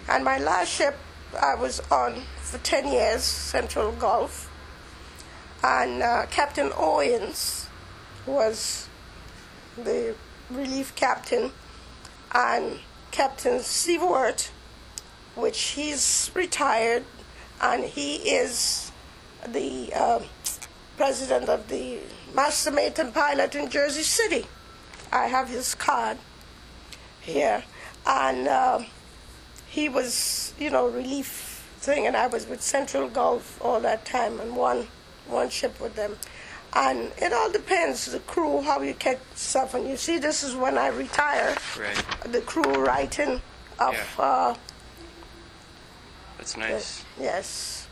And my last ship I was on for 10 years, Central Gulf. And Captain Owens was the relief captain, and Captain Seward, which he's retired, and he is the president of the Master Mate and Pilot in Jersey City. I have his card here. And he was, relief thing, and I was with Central Gulf all that time, and one ship with them. And it all depends, the crew, how you catch stuff. And you see, this is when I retire. Right. The crew writing of... Yeah. That's nice. Yes.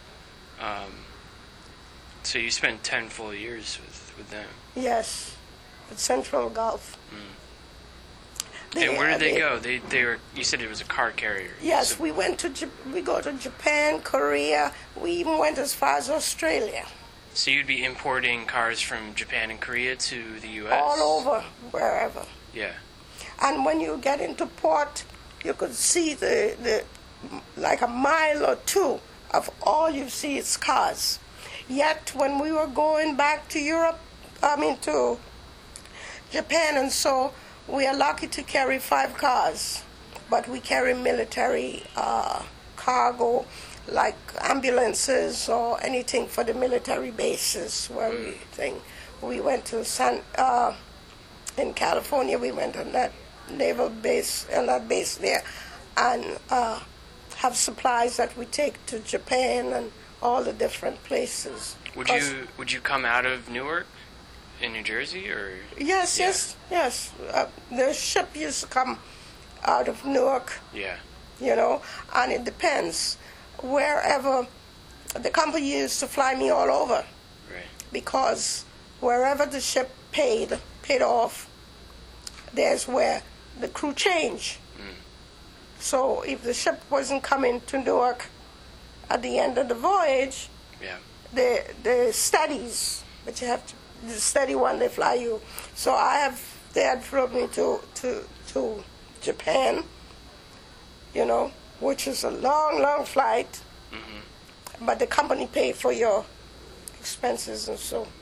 So you spent 10 full years with them. Yes, with Central Gulf. And where did they go? They were. You said it was a car carrier. Yes, so we go to Japan, Korea. We even went as far as Australia. So you'd be importing cars from Japan and Korea to the U.S.? All over, wherever. Yeah. And when you get into port, you could see the like a mile or two of all you see is cars. Yet when we were going back to to Japan and so, we are lucky to carry 5 cars, but we carry military cargo, like ambulances or anything for the military bases where we think. We went to in California, we went on that naval base, on that base there, and have supplies that we take to Japan and all the different places. Would you come out of Newark in New Jersey, or? Yes. The ship used to come out of Newark. Yeah. And it depends. Wherever the company used to fly me all over. Right. Because wherever the ship paid off, there's where the crew change. So if the ship wasn't coming to Newark at the end of the voyage, yeah, the steadies, but you have to, the steady one, they fly you. So they had flown me to Japan, which is a long flight, but the company paid for your expenses and so.